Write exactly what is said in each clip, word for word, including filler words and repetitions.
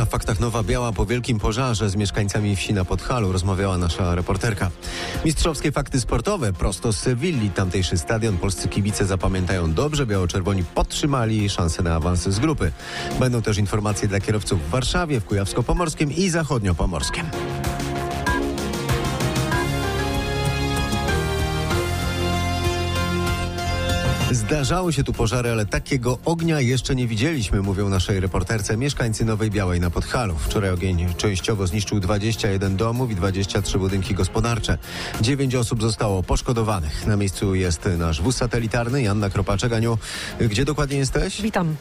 W Faktach Nowa Biała po wielkim pożarze z mieszkańcami wsi na Podhalu rozmawiała nasza reporterka. Mistrzowskie fakty sportowe prosto z Sewilli. Tamtejszy stadion polscy kibice zapamiętają dobrze. Biało-czerwoni podtrzymali szansę na awans z grupy. Będą też informacje dla kierowców w Warszawie, w Kujawsko-Pomorskim i Zachodnio-Pomorskim. Zdarzały się tu pożary, ale takiego ognia jeszcze nie widzieliśmy, mówią naszej reporterce mieszkańcy Nowej Białej na Podhalu. Wczoraj ogień częściowo zniszczył dwadzieścia jeden domów i dwadzieścia trzy budynki gospodarcze. Dziewięć osób zostało poszkodowanych. Na miejscu jest nasz wóz satelitarny, Joanna Kropaczek. Aniu, gdzie dokładnie jesteś? Witam.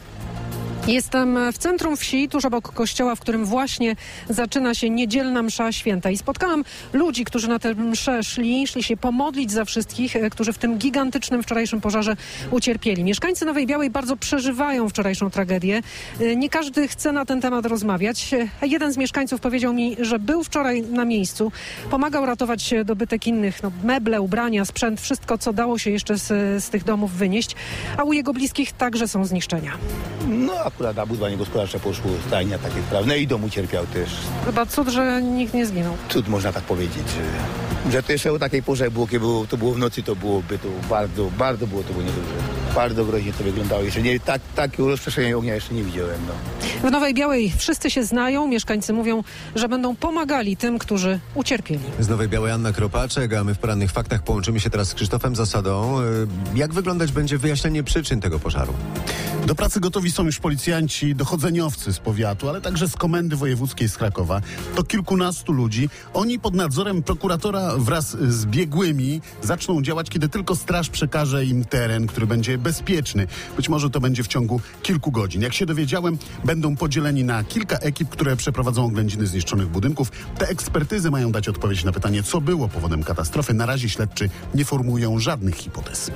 Jestem w centrum wsi, tuż obok kościoła, w którym właśnie zaczyna się niedzielna msza święta. I spotkałam ludzi, którzy na tę mszę szli, szli się pomodlić za wszystkich, którzy w tym gigantycznym wczorajszym pożarze ucierpieli. Mieszkańcy Nowej Białej bardzo przeżywają wczorajszą tragedię. Nie każdy chce na ten temat rozmawiać. Jeden z mieszkańców powiedział mi, że był wczoraj na miejscu, pomagał ratować dobytek innych, no, meble, ubrania, sprzęt, wszystko, co dało się jeszcze z, z tych domów wynieść, a u jego bliskich także są zniszczenia. No akurat na budowanie gospodarcze poszło stajnia takie prawne i dom ucierpiał też. Chyba cud, że nikt nie zginął. Cud można tak powiedzieć, że, że to jeszcze o takiej porze było, kiedy było, to było w nocy, to byłoby to bardzo, bardzo było to było niedobrze. Bardzo groźnie to wyglądało. Jeszcze nie, tak, takiego rozprzestrzenienia ognia jeszcze nie widziałem. No. W Nowej Białej wszyscy się znają. Mieszkańcy mówią, że będą pomagali tym, którzy ucierpieli. Z Nowej Białej Anna Kropaczek, a my w Porannych Faktach połączymy się teraz z Krzysztofem Zasadą. Jak wyglądać będzie wyjaśnienie przyczyn tego pożaru? Do pracy gotowi są już policjanci, dochodzeniowcy z powiatu, ale także z Komendy Wojewódzkiej z Krakowa. To kilkunastu ludzi. Oni pod nadzorem prokuratora wraz z biegłymi zaczną działać, kiedy tylko straż przekaże im teren, który będzie bezpieczny. Być może to będzie w ciągu kilku godzin. Jak się dowiedziałem, będą podzieleni na kilka ekip, które przeprowadzą oględziny zniszczonych budynków. Te ekspertyzy mają dać odpowiedź na pytanie, co było powodem katastrofy. Na razie śledczy nie formułują żadnych hipotez.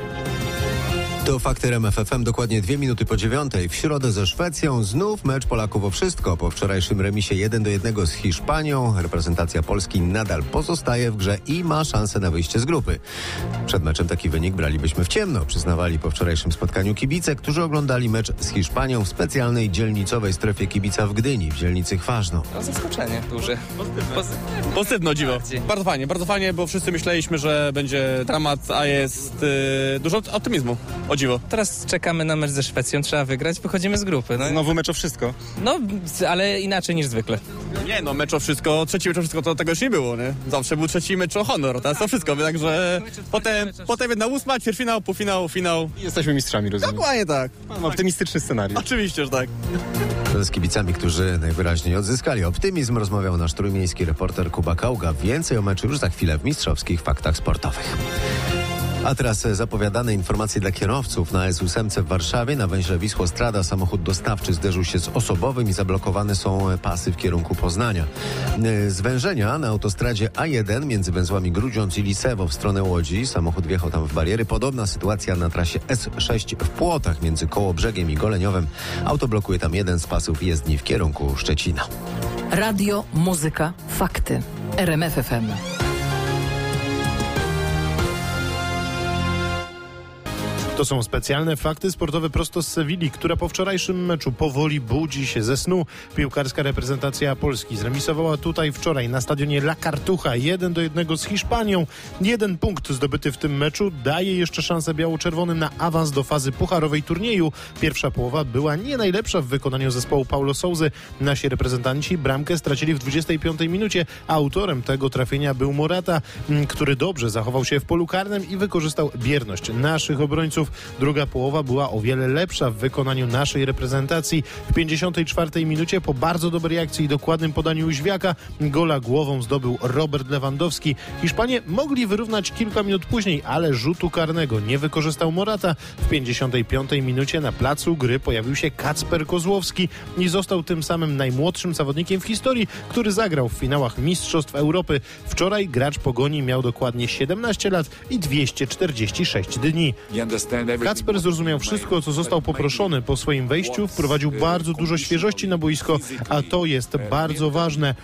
To Fakty R M F F M, dokładnie dwie minuty po dziewiątej. W środę ze Szwecją znów mecz Polaków o wszystko. Po wczorajszym remisie jeden do jednego z Hiszpanią reprezentacja Polski nadal pozostaje w grze i ma szansę na wyjście z grupy. Przed meczem taki wynik bralibyśmy w ciemno, przyznawali po wczorajszym spotkaniu kibice, którzy oglądali mecz z Hiszpanią w specjalnej dzielnicowej strefie kibica w Gdyni, w dzielnicy Chważno. No zaskoczenie duże. Pozytywne. Pozytywno, dziwo. Bardzo fajnie, bardzo fajnie, bo wszyscy myśleliśmy, że będzie dramat, a jest yy, dużo optymizmu. O dziwo. Teraz czekamy na mecz ze Szwecją, trzeba wygrać, wychodzimy z grupy. No, Znowu mecz o wszystko. no ale inaczej niż zwykle. Nie no, mecz o wszystko, trzeci mecz o wszystko, to tego już nie było, nie? Zawsze był trzeci mecz o honor, teraz to wszystko, także potem, potem jedna ósma, ćwierćfinał, półfinał, finał. Jesteśmy mistrzami, rozumiem. Dokładnie tak. Mam optymistyczny scenariusz. Oczywiście, że tak. Z kibicami, którzy najwyraźniej odzyskali optymizm, rozmawiał nasz trójmiejski reporter Kuba Kauga. Więcej o meczu już za chwilę w Mistrzowskich Faktach Sportowych. A teraz zapowiadane informacje dla kierowców. Na S osiem w Warszawie na węźle Wisłostrada samochód dostawczy zderzył się z osobowym i zablokowane są pasy w kierunku Poznania. Zwężenia na autostradzie A jeden między węzłami Grudziądz i Lisewo w stronę Łodzi. Samochód wjechał tam w bariery. Podobna sytuacja na trasie S sześć w Płotach między Kołobrzegiem i Goleniowem. Auto blokuje tam jeden z pasów jezdni w kierunku Szczecina. Radio, muzyka, fakty. R M F F M. To są specjalne fakty sportowe prosto z Sewilli, która po wczorajszym meczu powoli budzi się ze snu. Piłkarska reprezentacja Polski zremisowała tutaj wczoraj na stadionie La Cartuja jeden do jednego z Hiszpanią. Jeden punkt zdobyty w tym meczu daje jeszcze szansę biało-czerwonym na awans do fazy pucharowej turnieju. Pierwsza połowa była nie najlepsza w wykonaniu zespołu Paulo Souzy. Nasi reprezentanci bramkę stracili w dwudziestej piątej minucie. Autorem tego trafienia był Morata, który dobrze zachował się w polu karnym i wykorzystał bierność naszych obrońców. Druga połowa była o wiele lepsza w wykonaniu naszej reprezentacji. W pięćdziesiątej czwartej minucie po bardzo dobrej akcji i dokładnym podaniu Jóźwiaka gola głową zdobył Robert Lewandowski. Hiszpanie mogli wyrównać kilka minut później, ale rzutu karnego nie wykorzystał Morata. W pięćdziesiątej piątej minucie na placu gry pojawił się Kacper Kozłowski i został tym samym najmłodszym zawodnikiem w historii, który zagrał w finałach Mistrzostw Europy. Wczoraj gracz Pogoni miał dokładnie siedemnaście lat i dwieście czterdzieści sześć dni. Kacper zrozumiał wszystko, o co został poproszony. Po swoim wejściu wprowadził bardzo dużo świeżości na boisko, a to jest bardzo ważne.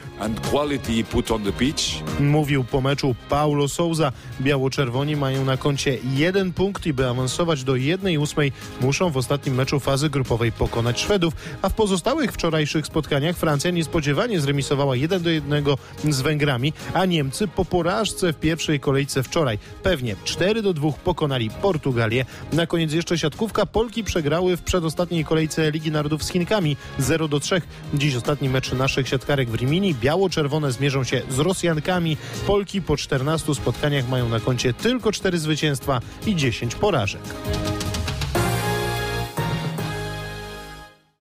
Mówił po meczu Paulo Sousa. Biało-czerwoni mają na koncie jeden punkt i by awansować do jednej ósmej muszą w ostatnim meczu fazy grupowej pokonać Szwedów, a w pozostałych wczorajszych spotkaniach Francja niespodziewanie zremisowała jeden do jednego z Węgrami, a Niemcy po porażce w pierwszej kolejce wczoraj pewnie cztery do dwóch pokonali Portugalię. Na koniec jeszcze siatkówka. Polki przegrały w przedostatniej kolejce Ligi Narodów z Chinkami zero do trzech. Dziś ostatni mecz naszych siatkarek w Rimini. Biało-czerwone zmierzą się z Rosjankami. Polki po czternastu spotkaniach mają na koncie tylko cztery zwycięstwa i dziesięć porażek.